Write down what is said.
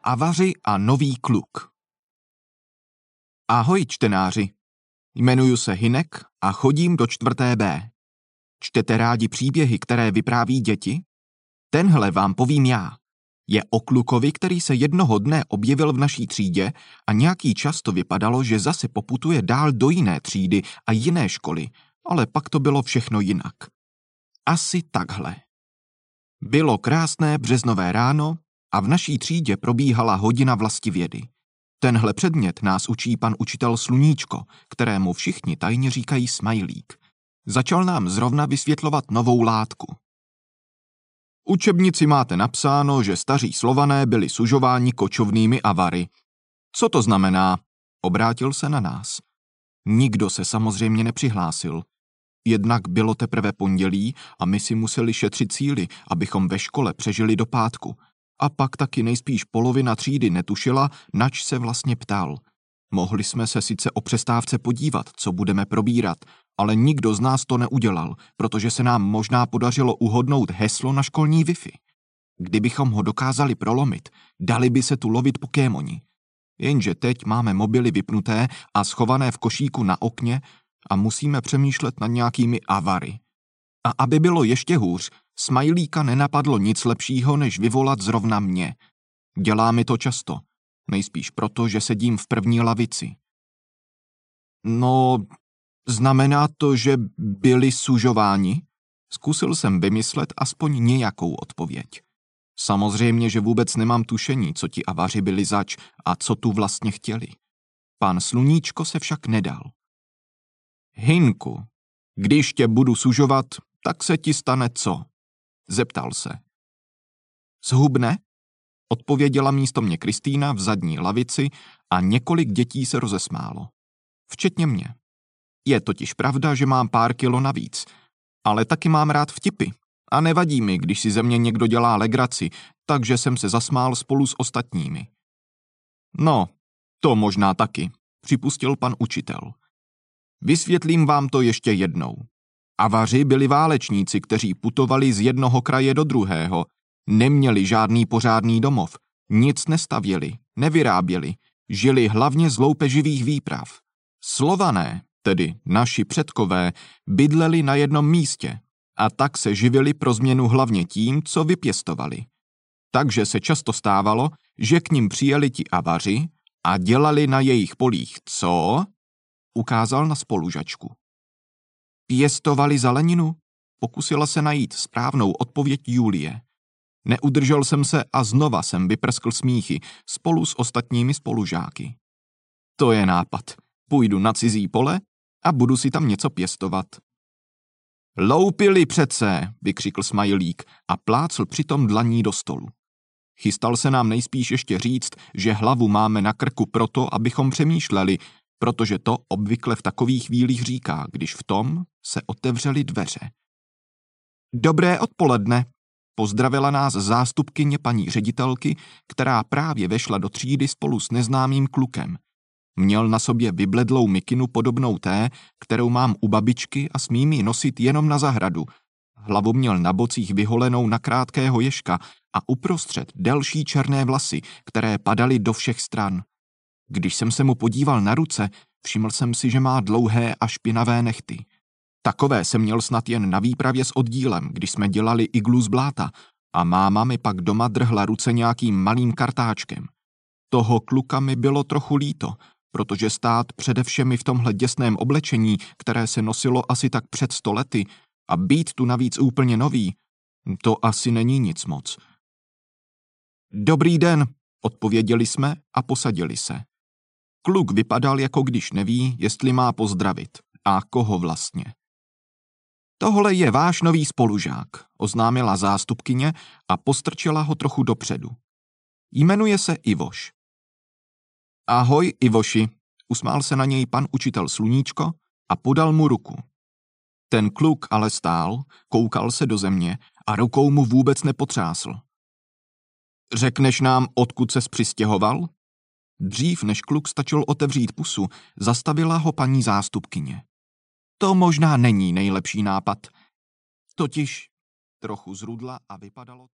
Avaři a nový kluk. Ahoj čtenáři, jmenuji se Hynek a chodím do 4. B. Čtete rádi příběhy, které vypráví děti? Tenhle vám povím já. Je o klukovi, který se jednoho dne objevil v naší třídě a nějaký čas to vypadalo, že zase poputuje dál do jiné třídy a jiné školy, ale pak to bylo všechno jinak. Asi takhle. Bylo krásné březnové ráno a v naší třídě probíhala hodina vlastivědy. Tenhle předmět nás učí pan učitel Sluníčko, kterému všichni tajně říkají Smajlík. Začal nám zrovna vysvětlovat novou látku. V učebnici máte napsáno, že staří Slované byli sužováni kočovnými avary. Co to znamená? Obrátil se na nás. Nikdo se samozřejmě nepřihlásil. Jednak bylo teprve pondělí a my si museli šetřit síly, abychom ve škole přežili do pátku. A pak taky nejspíš polovina třídy netušila, nač se vlastně ptal. Mohli jsme se sice o přestávce podívat, co budeme probírat, ale nikdo z nás to neudělal, protože se nám možná podařilo uhodnout heslo na školní Wi-Fi. Kdybychom ho dokázali prolomit, dali by se tu lovit pokémoni. Jenže teď máme mobily vypnuté a schované v košíku na okně a musíme přemýšlet nad nějakými avary. A aby bylo ještě hůř, Smajlíka nenapadlo nic lepšího, než vyvolat zrovna mě. Dělá mi to často, nejspíš proto, že sedím v první lavici. No, znamená to, že byli sužováni? Zkusil jsem vymyslet aspoň nějakou odpověď. Samozřejmě, že vůbec nemám tušení, co ti avaři byli zač a co tu vlastně chtěli. Pan Sluníčko se však nedal. Hynku, když tě budu sužovat, tak se ti stane co? Zeptal se. Zhubne? Odpověděla místo mě Kristýna v zadní lavici a několik dětí se rozesmálo. Včetně mě. Je totiž pravda, že mám pár kilo navíc, ale taky mám rád vtipy. A nevadí mi, když si ze mě někdo dělá legraci, takže jsem se zasmál spolu s ostatními. No, to možná taky, připustil pan učitel. Vysvětlím vám to ještě jednou. Avaři byli válečníci, kteří putovali z jednoho kraje do druhého, neměli žádný pořádný domov, nic nestavěli, nevyráběli, žili hlavně z loupeživých výprav. Slované, tedy naši předkové, bydleli na jednom místě a tak se živili pro změnu hlavně tím, co vypěstovali. Takže se často stávalo, že k nim přijeli ti avaři a dělali na jejich polích co? Ukázal na spolužačku. Pěstovali zeleninu? Pokusila se najít správnou odpověď Julie. Neudržel jsem se a znova jsem vyprskl smíchy spolu s ostatními spolužáky. To je nápad. Půjdu na cizí pole a budu si tam něco pěstovat. Loupili přece, vykřikl Smajlík a plácl přitom dlaní do stolu. Chystal se nám nejspíš ještě říct, že hlavu máme na krku proto, abychom přemýšleli, protože to obvykle v takových chvílích říká, když v tom se otevřely dveře. Dobré odpoledne, pozdravila nás zástupkyně paní ředitelky, která právě vešla do třídy spolu s neznámým klukem. Měl na sobě vybledlou mikinu podobnou té, kterou mám u babičky a smím ji nosit jenom na zahradu. Hlavu měl na bocích vyholenou na krátkého ježka a uprostřed delší černé vlasy, které padaly do všech stran. Když jsem se mu podíval na ruce, všiml jsem si, že má dlouhé a špinavé nehty. Takové jsem měl snad jen na výpravě s oddílem, když jsme dělali iglu z bláta a máma mi pak doma drhla ruce nějakým malým kartáčkem. Toho kluka mi bylo trochu líto, protože stát přede všemi v tomhle děsném oblečení, které se nosilo asi tak před 100 lety, a být tu navíc úplně nový, to asi není nic moc. Dobrý den, odpověděli jsme a posadili se. Kluk vypadal, jako když neví, jestli má pozdravit a koho vlastně. Tohle je váš nový spolužák, oznámila zástupkyně a postrčila ho trochu dopředu. Jmenuje se Ivoš. Ahoj, Ivoši, usmál se na něj pan učitel Sluníčko a podal mu ruku. Ten kluk ale stál, koukal se do země a rukou mu vůbec nepotřásl. Řekneš nám, odkud ses přistěhoval? Dřív, než kluk stačil otevřít pusu, zastavila ho paní zástupkyně. To možná není nejlepší nápad. Totiž trochu zrudla a vypadalo to.